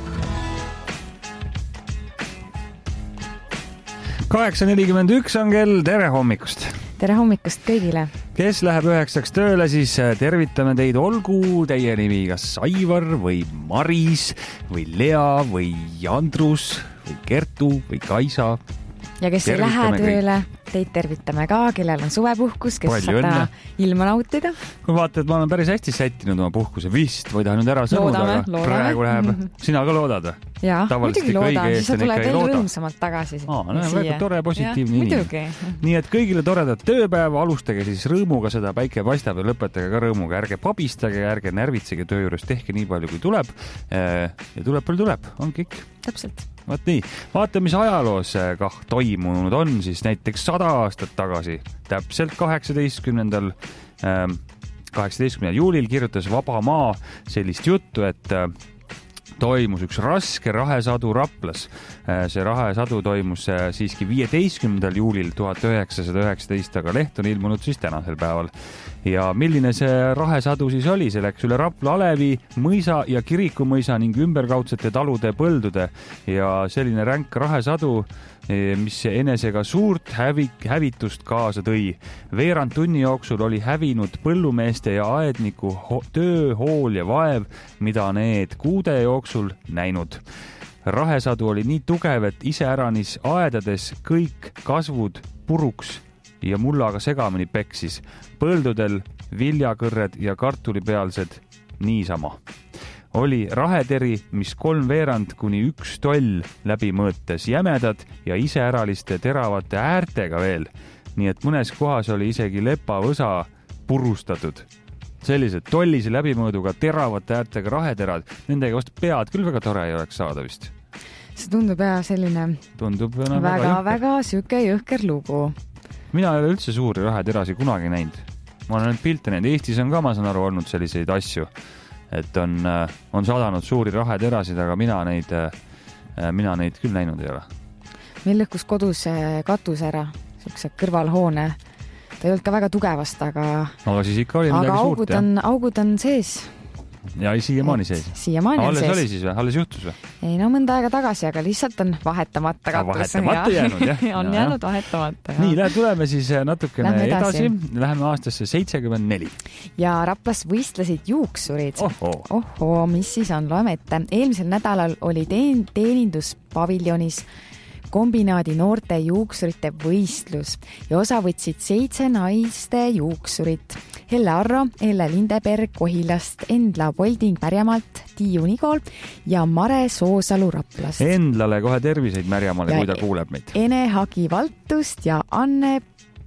E: kaheksa nelikümmend üks on kell, tere hommikust!
F: tere hommikust kõigile!
E: Kes läheb üheksaks tööle, siis tervitame teid, olgu teie nimi kas Aivar või Maris või Lea või Andrus või Kertu või Kaisa.
F: Ja kes ei lähe tööle, teid tervitame ka, kellel on suvepuhkus, kes saab täna ilma nautida.
E: Kui vaatad, et ma olen päris hästi sättinud oma puhkuse, vist või tahan nüüd ära sõnuda, aga loodame. Praegu läheb. Sina ka loodad?
F: Jaa, muidugi loodan, siis sa tuled veel rõõmsamalt tagasi.
E: Aa, no, väga tore, positiivne
F: inimene.
E: Nii et kõigile toredat tööpäeva, alustage siis rõõmuga, seda päike paistab ja lõpetage ka rõõmuga. Ärge pabistage, ärge närvitsege töö juures, tehke nii palju kui tuleb. Ja tuleb palju tuleb, on kõik.
F: Täpselt.
E: Vaat nii, vaata, mis ajaloos kah toimunud on, siis näiteks sada aastat tagasi, täpselt kaheksateistkümnendal juulil kirjutas Vaba Maa sellist juttu, et toimus üks raske rahesadu Raplas. See rahesadu toimus siiski viieteistkümnendal juulil tuhat üheksasada üheksateist, aga leht on ilmunud siis tänasel päeval. Ja milline see rahesadu siis oli? See läks üle Rapla Alevi, mõisa ja Kirikumõisa ning ümberkaudsete talude põldude ja selline ränk rahesadu, mis enesega suurt hävik, hävitust kaasa tõi. Veerand tunni jooksul oli hävinud põllumeeste ja aedniku töö, hool ja vaev, mida need kuude jooksul näinud. Rahesadu oli nii tugev, et iseäranis aedades kõik kasvud puruks ja mullaga segamini peksis. Põldudel viljakõrred ja kartulipealsed niisama. Oli raheteri, mis kolm veerand kuni üks toll läbi mõõtes, jämedad ja iseäraliste teravate äärtega veel. Nii et mõnes kohas oli isegi lepavõsa purustatud. Sellised tollise läbimõõduga teravate äärtega raheterad, nendega vast pead küll väga tore ei oleks saada vist.
F: See tundub jah selline
E: tundub no,
F: väga, väga, väga süke jõhker lugu.
E: Mina ei ole üldse suuri raheterasi kunagi näinud. Ma olen pilte näinud. Eestis on ka, ma saan aru, olnud selliseid asju, et on, on sadanud suuri raheterasid, aga mina neid, mina neid küll näinud ei ole.
F: Meil lõhkus kodus katus ära, selline kõrvalhoone. Ta ei olnud ka väga tugevast, aga,
E: aga, siis ikka oli
F: aga augud, on, augud on sees.
E: Ja siiamaani sees.
F: Siiamaani on
E: alles
F: sees.
E: Oli siis või? Alles juhtus või?
F: Ei, no mõnda aega tagasi, aga lihtsalt on vahetamata katus.
E: Vahetamata jäänud, jah.
F: on
E: ja,
F: jäänud vahetamata.
E: Jah. Nii, tuleme siis natukene
F: Lähme
E: edasi.
F: edasi.
E: Läheme aastasse seitsekümmend neli.
F: Ja Raplas võistlesid juuksurid.
E: Oho.
F: Oho, mis siis on? Loeme ette. Eelmisel nädalal oli teen, teeninduspaviljonis kombinaadi noorte juuksurite võistlus ja osa võtsid seitse naiste juuksurit. Helle Arro, Elle Lindeberg Kohilast, Endla Polding Märjamaalt, Tiiu Nigol ja Mare Soosalu Raplast.
E: Endlale kohe terviseid Märjamaale, kui ta kuuleb meid.
F: Ene Hagi Valtust ja Anne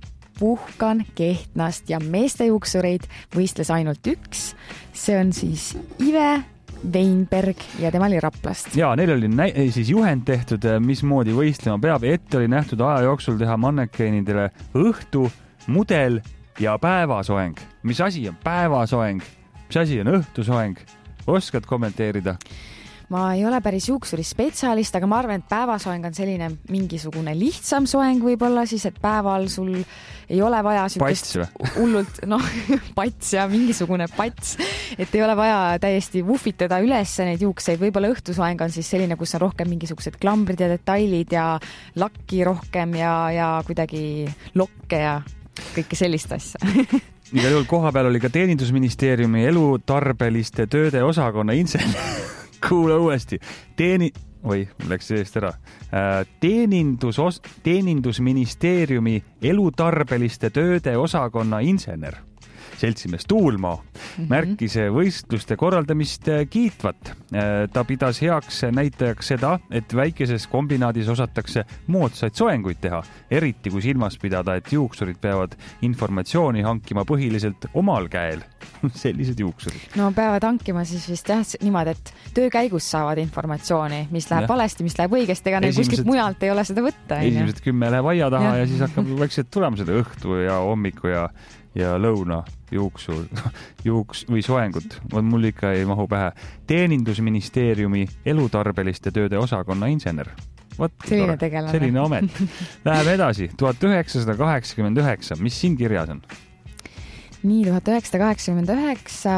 F: Puhkan Kehtnast ja meeste juuksureid võistles ainult üks. See on siis Ive Weinberg ja tema oli Raplast.
E: Ja neil oli nä- siis juhend tehtud, mismoodi võistlema peab. Ette oli nähtud aja jooksul teha mannekeenidele õhtu, mudel ja päevasoeng. Mis asi on päevasoeng? Mis asi on õhtusoeng? Oskad kommenteerida?
F: Ma ei ole päris juuksuri spetsialist, aga ma arvan, et päevasoeng on selline mingisugune lihtsam soeng võib-olla siis, et päeval sul ei ole vaja
E: pats
F: hullult, noh, pats ja mingisugune pats, et ei ole vaja täiesti vufitada üles neid juukseid. Võib-olla õhtusoeng on siis selline, kus on rohkem mingisugused klambrid ja detailid ja lakki rohkem ja, ja kuidagi lokke ja kõike sellist asja.
E: Igal juhul koha peal oli ka Teenindusministeeriumi elutarbeliste tööde osakonna insener. Kuule uuesti. Teeni... Oi, läks eest ära. Teenindus, teenindusministeeriumi elutarbeliste tööde osakonna insener. Seltsimees Tuulmaa mm-hmm. märkis võistluste korraldamist kiitvat. Ta pidas heaks näitajaks seda, et väikeses kombinaadis osatakse moodsaid soenguid teha, eriti kui silmas pidada, et juuksurid peavad informatsiooni hankima põhiliselt omal käel. Sellised juuksurid.
F: No peavad hankima siis vist jah, niimoodi, et töö käigus saavad informatsiooni, mis läheb ja. valesti, mis läheb õigesti, ega esimesed, kuskilt mujalt ei ole seda võtta.
E: Esimesed kümme läheb aia taha ja, ja siis hakkab vaikselt tulema seda õhtu ja hommiku ja ja lõuna juuksu, juuks või soengut. Mul ikka ei mahu pähe. Teenindusministeeriumi elutarbeliste tööde osakonna insener. Võt,
F: selline tegelane.
E: Selline amet. Läheb edasi. tuhat üheksasada kaheksakümmend üheksa. Mis siin kirjas on?
F: Nii, tuhat üheksasada kaheksakümmend üheksa.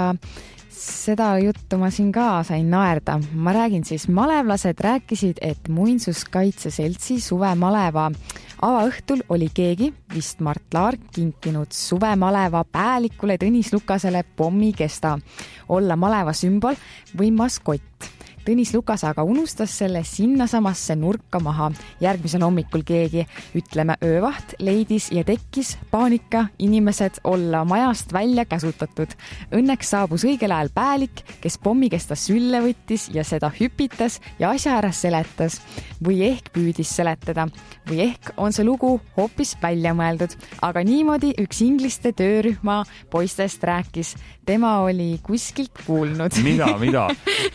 F: Seda juttu ma siin ka sain naerda. Ma räägin siis, malevlased rääkisid, et muinsuskaitse seltsi suvemaleva Avaõhtul oli keegi, vist Mart Laar, kinkinud suvemaleva päälikule Tõnis Lukasele pommikesta, olla maleva sümbol või maskott. Tõnis Lukas aga unustas selle sinnasamasse nurka maha. Järgmisel hommikul keegi, ütleme öövaht, leidis ja tekkis paanika inimesed olla majast välja käsutatud. Õnneks saabus õigel ajal päälik, kes pommikesta sülle võttis ja seda hüpitas ja asja ära seletas või ehk püüdis seletada või ehk on see lugu hoopis välja mõeldud. Aga niimoodi üks ingliste töörühma poistest rääkis. Tema oli kuskilt kuulnud.
E: Mida, mida?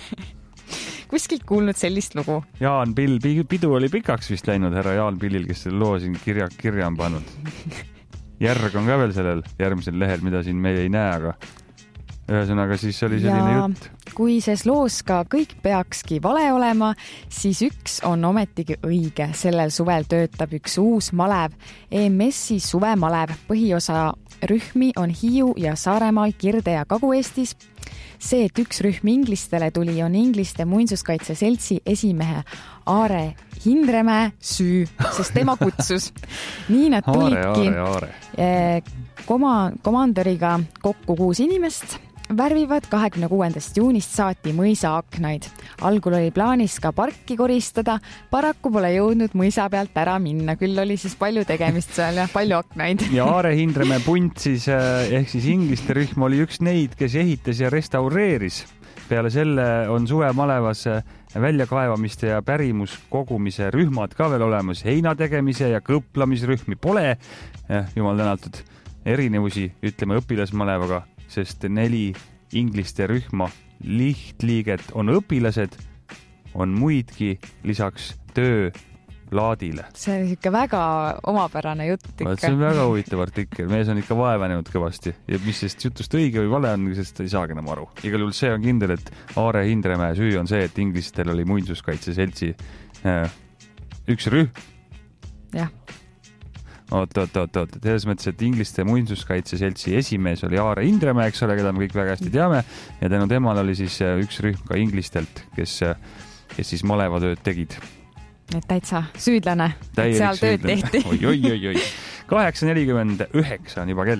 F: Kuskilt kuulnud sellist lugu.
E: Jaan Pill, pidu oli pikaks vist läinud härra Jaan Pillil, kes selle loo siin kirja, kirja on pannud. Järg on ka veel sellel järgmisel lehel, mida siin meie ei näe, aga ühesõnaga siis oli selline ja jutt.
F: Kui ses loos ka kõik peakski vale olema, siis üks on ometigi õige. Sellel suvel töötab üks uus malev, E M S-i suvemalev. Põhiosa rühmi on Hiiu ja Saaremaal, Kirde ja Kagu-Eestis. See, et üks rühm inglistele tuli, on Ingliste muinsuskaitse seltsi esimehe Aare Hindremäe süü, sest tema kutsus. Nii nad tulidki
E: aare, aare, aare.
F: Koma, komandoriga kokku kuus inimest. Värvivad kahekümne kuuendast juunist saati mõisa aknaid. Algul oli plaanis ka parki koristada, paraku pole jõudnud mõisa pealt ära minna, küll oli siis palju tegemist seal ja palju aknaid.
E: Ja Aare Hindremäe punt siis, ehk siis ingliste rühm oli üks neid, kes ehitas ja restaureeris. Peale selle on suvemalevas väljakaevamiste ja pärimuskogumise rühmad ka veel olemas. Heina tegemise ja kõplamisrühmi pole, jumal tänatud, erinevusi, ütleme õpilasmalevaga, sest neli ingliste rühma lihtliiget on õpilased, on muidki lisaks töölaadile.
F: See on ikka väga omapärane jutt ikka.
E: See on väga huvitav artikkel. Mees on ikka vaevanenud kõvasti ja mis sest jutust õige või vale on, sest ei saagi enam aru. Igal juhul see on kindel, et Aare Hindremäe süü on see, et inglistel oli muinsuskaitse seltsi äh, üks rühm.
F: Jah.
E: Oot, oot, oot, oot. Selles mõttes, et ingliste muinsuskaitse seltsi esimees oli Aare Hindremäe, eks ole, keda me kõik väga hästi teame, ja tänu temal oli siis üks rühm ka inglistelt, kes, kes siis malevatööd tegid.
F: Et täitsa süüdlane,
E: Täielik
F: et seal tööd
E: süüdlane.
F: tehti.
E: Oi, oi, oi, oi. kaheksa nelikümmend üheksa on juba kell.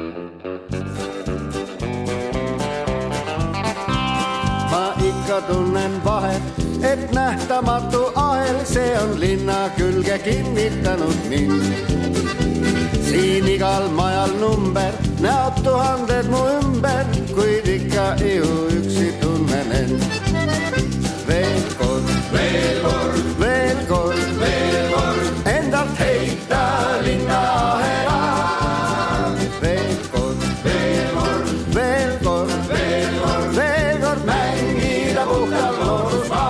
M: Ma ikka tunnen vahet, et nähtamatu ahel, see on linna külge kinnitanud mind. Siin igal majal number, näod tuhanded mu ümber, kuid ikka ihu üksi tunnen end. Veel kord, veel kord, veel kord, veel kord, endalt heita linna ahela. Veel kord, veel kord, veel kord, veel kord, veel kord mängida puhtal loodusmaal.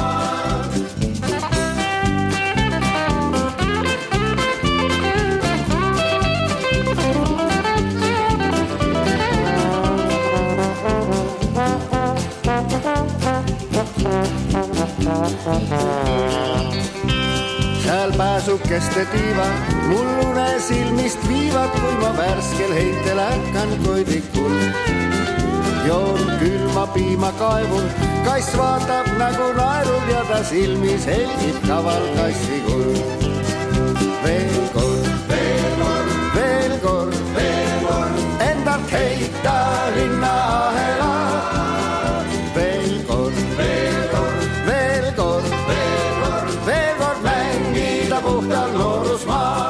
M: Seal pääsukeste tiivad, mul une silmist viivad, kui ma värskel heitel ärkan koidikul. Joon külma piima kaevun, kass vaatab nagu naerub ja ta silmis helgib kaval kassikul. Veel kord, veel kord, veel kord, veel kord, endalt heita linna ahela. Veel kord, veel kord, veel kord, veel kord, veel kord mängida puhtal loodusmaal.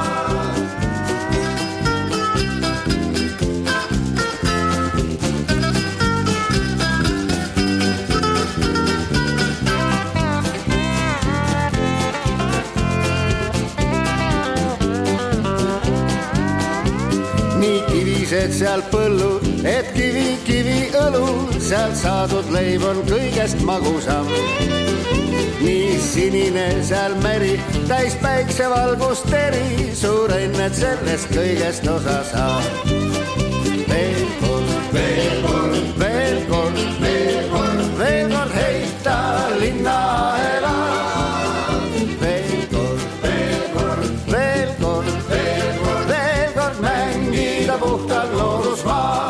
M: Nii kivised seal põllud, et kivi, kivi õlu, sealt saadud leib on kõigest magusam. Nii sinine seal meri, täis päiksevalgust eri, suur õnn, et sellest kõigest osa saab. Veel kord, veel kord, veel kord, veel kord, veel kord heita linna ahela. Veel kord, veel kord, veel kord, veel kord, veel kord mängida puhtal loodusmaal.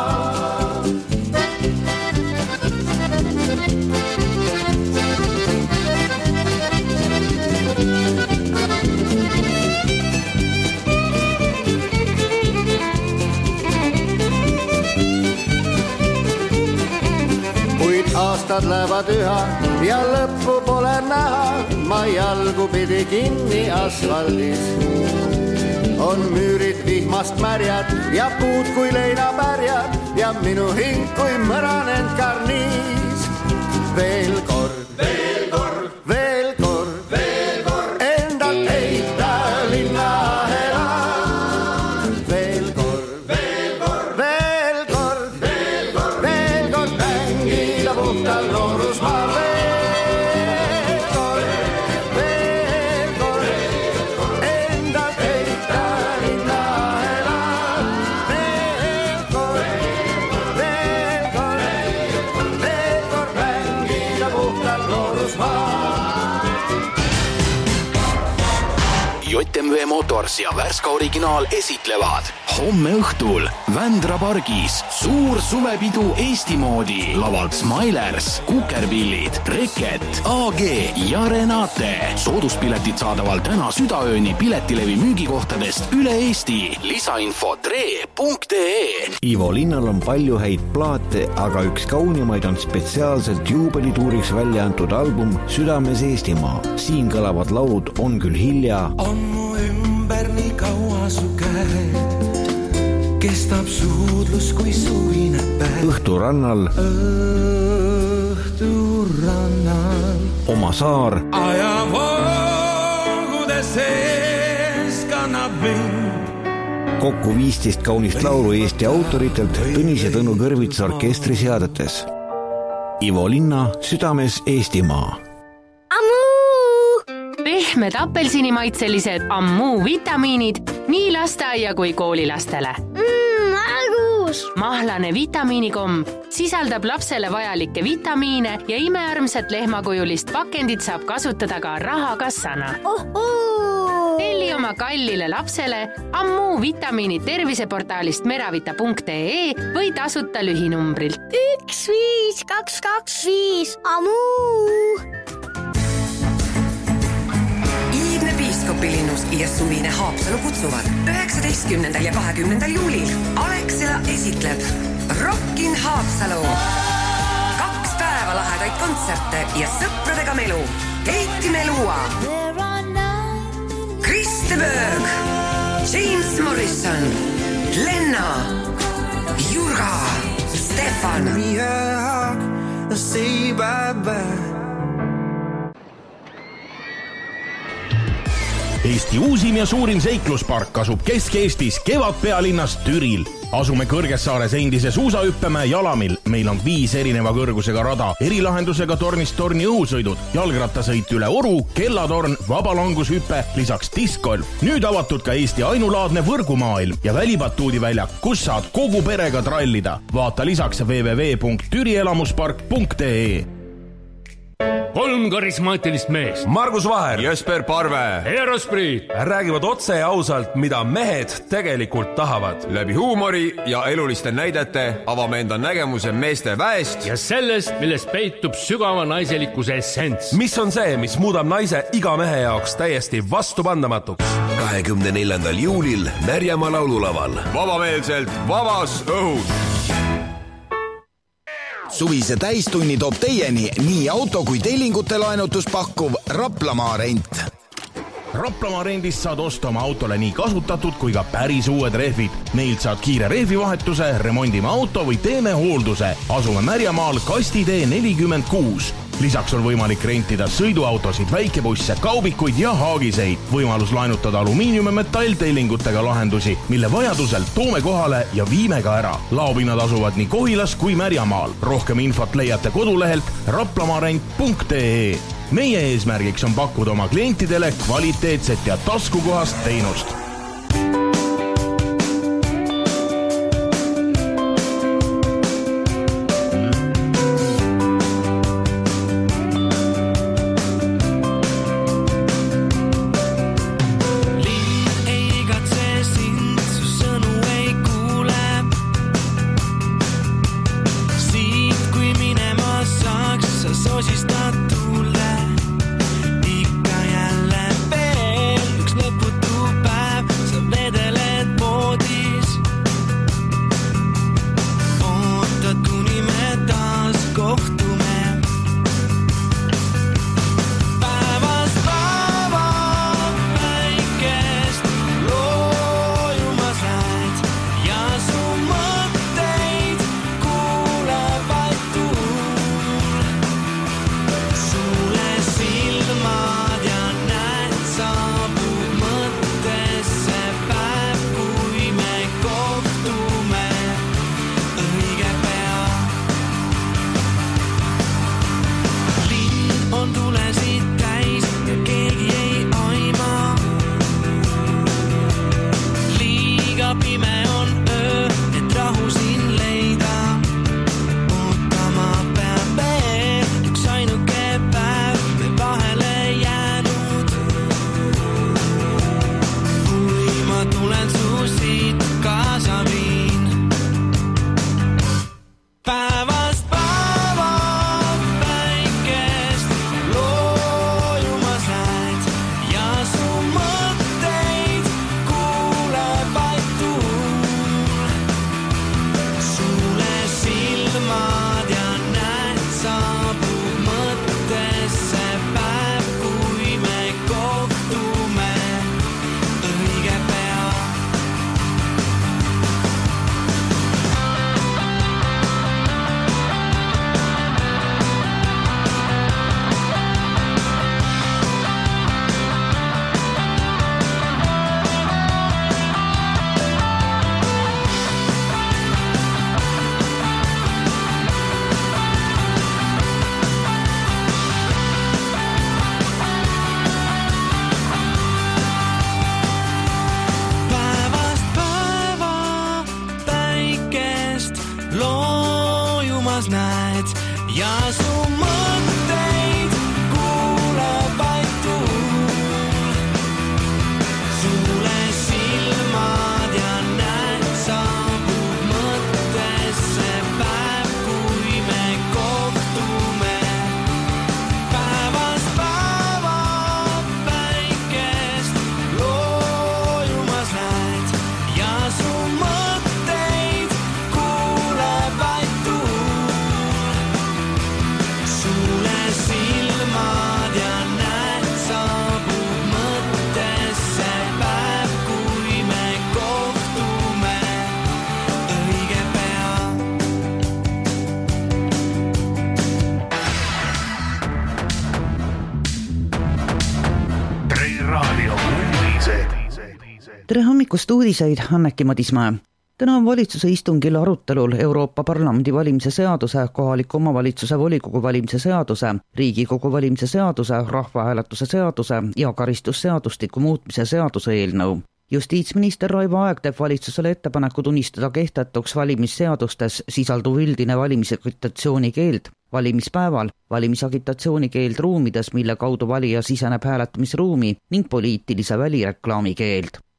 M: aastad lähevad üha ja lõppu pole näha. Ma jalgu pidi kinni asfaldis. On müürid vihmast märjad ja puud kui leinapärjad ja minu hing kui mõranenud karniis. Veel kord, veel kord, veel kord, veel kord endalt heita linna elan. Veel kord, veel kord, veel kord, veel kord, veel kord mängida puhtal noorusmaal. Veel kord, veel kord endalt heita linna elan. Veel kord, veel kord, veel kord mängida puhtal noorusmaal.
I: J M W Motors ja Värska Originaal esitlevad homme õhtul Vändra pargis suur suvepidu Eesti moodi. Lavalt Smilers, Kukerpillid, Reket, A G ja Renate. Sooduspiletid saadaval täna südaööni Piletilevi müügikohtadest üle Eesti. Lisainfo tre punkt ee.
N: Ivo Linnal on palju häid plaate, aga üks kaunimaid on spetsiaalselt juubelituuriks välja antud album Südames Eestimaa. Siin kõlavad laulud On küll hilja.
D: On mu ümber nii kaua su käed, kestab suudlus kui suvine päev.
N: Õhturannal,
D: Õhturannal,
N: Oma saar,
D: ajavoogude sees kannab mind.
N: kokku viisteist kaunist laulu Eesti autoritelt Tõnis ja Tõnu Kõrvits orkestriseadetes. Ivo Linna Südames Eestimaa.
O: Pehmed apelsinimaitselised Ammu vitamiinid nii lasteaia kui koolilastele.
P: Mm, argus!
O: Mahlane vitamiinikomm sisaldab lapsele vajalikke vitamiine ja imearmsat lehmakujulist pakendit saab kasutada ka rahakassana.
P: Ohoo!
O: Telli oma kallile lapsele Ammu vitamiinid terviseportaalist meravita punkt ee või tasuta lühinumbrilt.
P: üks viis kaks kaks viis Ammu!
Q: Piskopilinnus ja suvine Haapsalu kutsuvad üheksateistkümnendal ja kahekümnendal juulil. Alexela esitleb Rockin Haapsalu. Kaks päeva lahedaid kontserte ja sõpradega melu. Keiti Melua, Kriste Berg, James Morrison, Lenna, Jurga, Stefan.
D: Say bye bye.
B: Eesti uusim ja suurim seikluspark asub Kesk-Eestis Kevadpealinnas Türil. Asume Kõrgessaares endise suusahüppemäe Jalamil. Meil on viis erineva kõrgusega rada, erilahendusega tornist torni õhusõidud, jalgrattasõit üle Oru, kellatorn, vabalangushüpe, lisaks diskgolf. Nüüd avatud ka Eesti ainulaadne võrgumaailm ja välibatuudiväljak, kus saad kogu perega trallida. Vaata lisaks w w w punkt türielamuspark punkt ee.
R: Kolm karismaatilist meest.
S: Margus Vaher,
R: Jesper Parve, Eero Spriit
S: räägivad otse ja ausalt, mida mehed tegelikult tahavad.
R: Läbi huumori ja eluliste näidete avame enda nägemuse meeste väest ja sellest, millest peitub sügava naiselikkuse essents.
S: Mis on see, mis muudab naise iga mehe jaoks täiesti vastupandamatuks?
T: kahekümne neljandal juulil Märjamaa laululaval.
R: Vabameelselt vabas õhus.
U: Suvise täistunni toob teieni nii auto kui tellingute laenutus pakkuv Raplamaa rent.
B: Raplamaa rendist saad osta oma autole nii kasutatud kui ka päris uued rehvid. Neilt saad kiire rehvivahetuse, remondime auto või teeme hoolduse. Asume Märjamaal Kastitee nelikümmend kuus. Lisaks on võimalik rentida sõiduautosid, väikebusse, kaubikuid ja haagiseid. Võimalus laenutada alumiinium- ja metalltellingutega lahendusi, mille vajadusel toome kohale ja viime ka ära. Laopinnad asuvad nii Kohilas kui Märjamaal. Rohkem infot leiate kodulehelt raplamaarent punkt ee. Meie eesmärgiks on pakkuda oma klientidele kvaliteetset ja taskukohast teenust.
D: Ikka jälle veel üks lõputu päev.
G: loojumas näed ja su mõtteid kuuleb vaid tuul. Suule silmad ja näed saabub mõttesse päev, kui me kohtume. Päevast päeva päikest loojumas näed ja su mõtteid kuuleb vaid tuul. Suule silmad ja näed saabub mõttesse päev, kui me kohtume õige pea.
A: Tre Raadio uudised.
V: Tere hommikust uudiseid, Anneki Madismäe. Täna on valitsuse istungil arutelul Euroopa Parlamendi valimise seaduse, kohaliku omavalitsuse volikogu valimise seaduse, Riigikogu valimise seaduse, rahvahääletuse seaduse ja karistusseadustiku muutmise seaduse eelnõu. Justiitsminister Raivo Aeg teeb valitsusele ettepaneku tunnistada kehtetuks valimisseadustes sisalduv üldine valimisagitatsiooni keeld valimispäeval, valimisagitatsiooni keeld ruumides, mille kaudu valija siseneb hääletamisruumi ning poliitilise välireklaami keeld.